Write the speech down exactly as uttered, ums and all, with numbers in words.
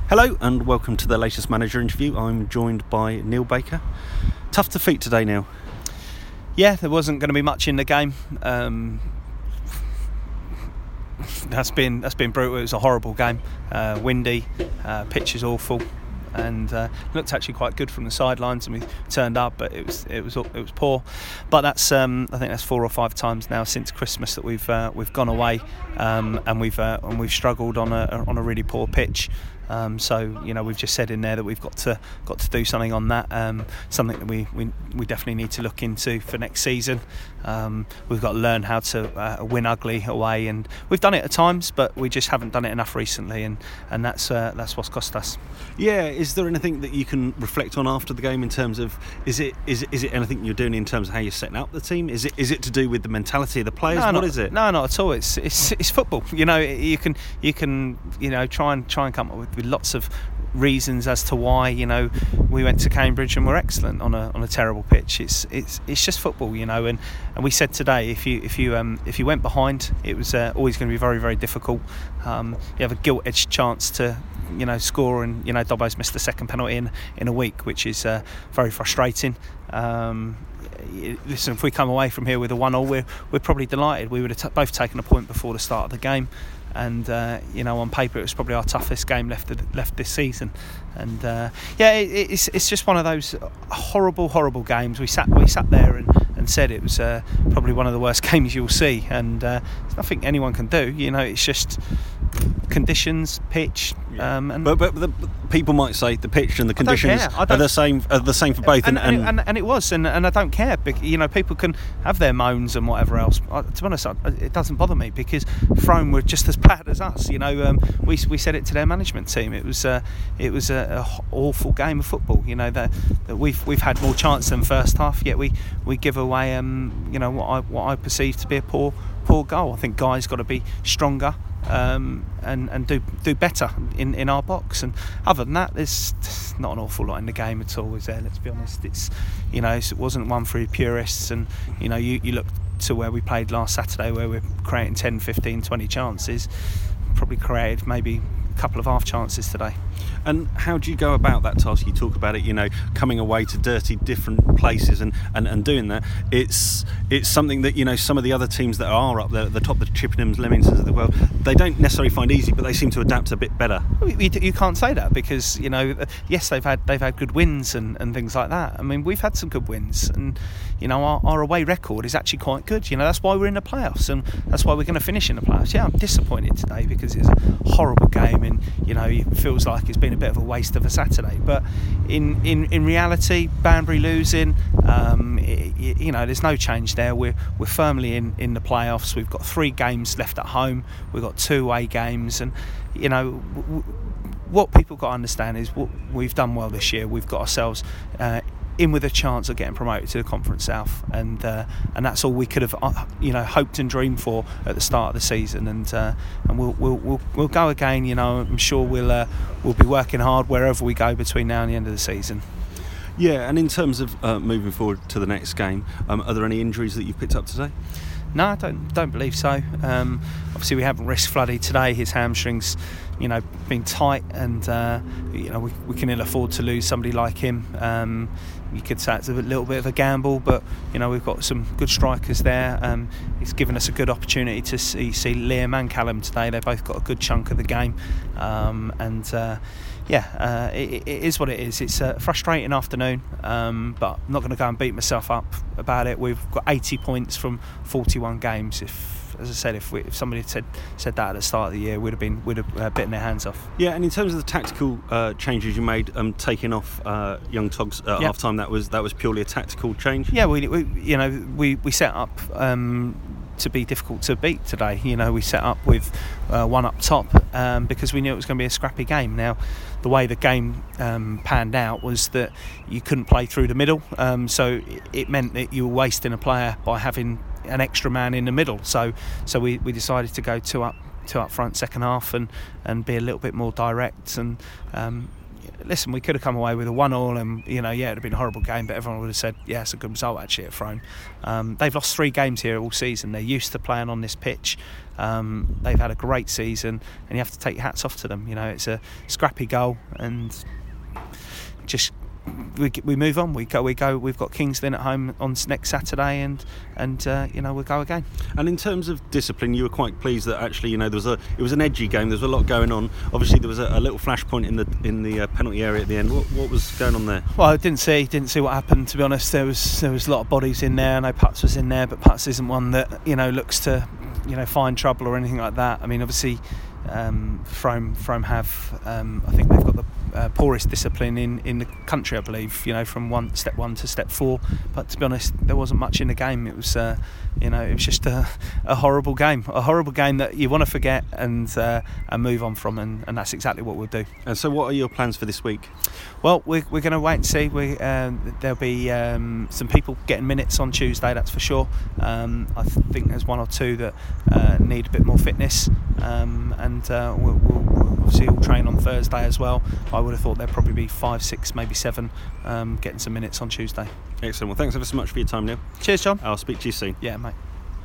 Hello and welcome to the latest manager interview. I'm joined by Neil Baker. Tough defeat today, Neil. Yeah, there wasn't going to be much in the game. Um, that's been that's been brutal. It was a horrible game. Uh, windy, uh, pitch is awful, and uh, looked actually quite good from the sidelines. And we turned up, but it was it was it was poor. But that's um, I think that's four or five times now since Christmas that we've uh, we've gone away, um, and we've uh, and we've struggled on a on a really poor pitch. Um, so you know we've just said in there that we've got to got to do something on that. Um, something that we, we we definitely need to look into for next season. Um, we've got to learn how to uh, win ugly away, and we've done it at times, but we just haven't done it enough recently, and and that's uh, that's what's cost us. Yeah, is there anything that you can reflect on after the game in terms of is it is it, is it anything you're doing in terms of how you're setting up the team? Is it is it to do with the mentality of the players? No, what not, is it? No, not at all. It's it's it's football. You know, you can you can you know try and try and come up with, with lots of reasons as to why you know we went to Cambridge and we're excellent on a on a terrible pitch. It's it's it's just football, you know. And, and we said today, if you if you um if you went behind, it was uh, always going to be very very difficult. Um, you have a gilt-edged chance to you know score, and you know Dobbo's missed the second penalty in in a week, which is uh, very frustrating. Um, listen, if we come away from here with a one-all, we're we're probably delighted. We would have t- both taken a point before the start of the game. And uh, you know, on paper, it was probably our toughest game left left this season. And uh, yeah, it, it's it's just one of those horrible, horrible games. We sat we sat there and, and said it was uh, probably one of the worst games you'll see. And uh, there's nothing anyone can do. You know, it's just conditions, pitch, um, and but, but the people might say the pitch and the conditions are the same are the same for both, and and, and, and, and it was, and, and I don't care. You know, people can have their moans and whatever else. To be honest, it doesn't bother me because Frome were just as bad as us. You know, um, we we said it to their management team. It was uh, it was a, a awful game of football. You know that, that we've we've had more chance than first half, yet we, we give away um, you know what I what I perceive to be a poor poor goal. I think Guy's got to be stronger. Um, and, and do do better in, in our box, and other than that, there's not an awful lot in the game at all, is there? Let's be honest. It's you know it wasn't one for purists, and you know you, you look to where we played last Saturday, where we're creating ten, fifteen, twenty chances, probably created maybe a couple of half chances today. And how do you go about that task? You talk about it, you know, coming away to dirty different places and, and, and doing that. It's it's something that, you know, some of the other teams that are up there at the top, the Chippenhams, Leamingtons of the world, they don't necessarily find easy, but they seem to adapt a bit better. You, you can't say that because, you know, yes, they've had they've had good wins and, and things like that. I mean, we've had some good wins, and, you know, our, our away record is actually quite good. You know, that's why we're in the playoffs, and that's why we're going to finish in the playoffs. Yeah, I'm disappointed today because it's a horrible game, and, you know, it feels like it's been a bit of a waste of a Saturday, but in in, in reality, Banbury losing, um, it, you know, there's no change there. We're we're firmly in, in the playoffs. We've got three games left at home. We've got two away games, and you know w- w- what people got to understand is what we've done well this year. We've got ourselves uh, in with a chance of getting promoted to the Conference South, and uh, and that's all we could have uh, you know hoped and dreamed for at the start of the season, and uh, and we'll, we'll we'll we'll go again. You know, I'm sure we'll uh, we'll be working hard wherever we go between now and the end of the season. Yeah, and in terms of uh, moving forward to the next game, um, are there any injuries that you've picked up today? No, I don't don't believe so. Um, obviously, we haven't risked Floody today. His hamstrings, you know, been tight, and uh, you know we, we can ill afford to lose somebody like him. Um, you could say it's a little bit of a gamble, but you know we've got some good strikers there. Um, it's given us a good opportunity to see, see Liam and Callum today. They've both got a good chunk of the game, um, and uh, yeah, uh, it, it is what it is. It's a frustrating afternoon, um, but I'm not going to go and beat myself up about it. We've got eighty points from forty-one games. If, as I said, if, we, if somebody had said said that at the start of the year, we'd have been would have uh, bitten their hands off. Yeah, and in terms of the tactical uh, changes you made, um, taking off uh, young Togs at yep. half time, that was that was purely a tactical change. Yeah, we, we you know we we set up. Um, to be difficult to beat today. You know, we set up with uh, one up top um, because we knew it was going to be a scrappy game. Now, the way the game um, panned out was that you couldn't play through the middle, um, so it meant that you were wasting a player by having an extra man in the middle. So, so we, we decided to go two up, two up front, second half, and, and be a little bit more direct and. Um, listen, we could have come away with a one all, and you know, yeah, it'd have been a horrible game, but everyone would have said, yeah, it's a good result actually at Frome. Um, they've lost three games here all season. They're used to playing on this pitch. Um, they've had a great season, and you have to take your hats off to them. You know, it's a scrappy goal, and just. We, we move on. We go. We go. We've got Kings Lynn at home on next Saturday, and and uh, you know, we'll go again. And in terms of discipline, you were quite pleased that actually, you know, there was a it was an edgy game. There was a lot going on. Obviously, there was a, a little flashpoint in the in the uh, penalty area at the end. What what was going on there? Well, I didn't see didn't see what happened. To be honest, there was there was a lot of bodies in there. I know Putz was in there, but Putz isn't one that, you know, looks to, you know, find trouble or anything like that. I mean, obviously, um, Frome Frome have um, I think they've got the Uh, poorest discipline in, in the country, I believe, you know, from one step one to step four. But to be honest, there wasn't much in the game. It was, uh, you know, it was just a, a horrible game, a horrible game that you want to forget and uh, and move on from, and, and that's exactly what we'll do. And so, what are your plans for this week? Well, we're we're going to wait and see. We um, there'll be um, some people getting minutes on Tuesday, that's for sure. Um, I think there's one or two that uh, need a bit more fitness, um, and uh, we'll, we'll, we'll obviously all train on Thursday as well. I would have thought there'd probably be five, six, maybe seven um, getting some minutes on Tuesday. Excellent. Well, thanks ever so much for your time, Neil. Cheers, John. I'll speak to you soon. Yeah, mate.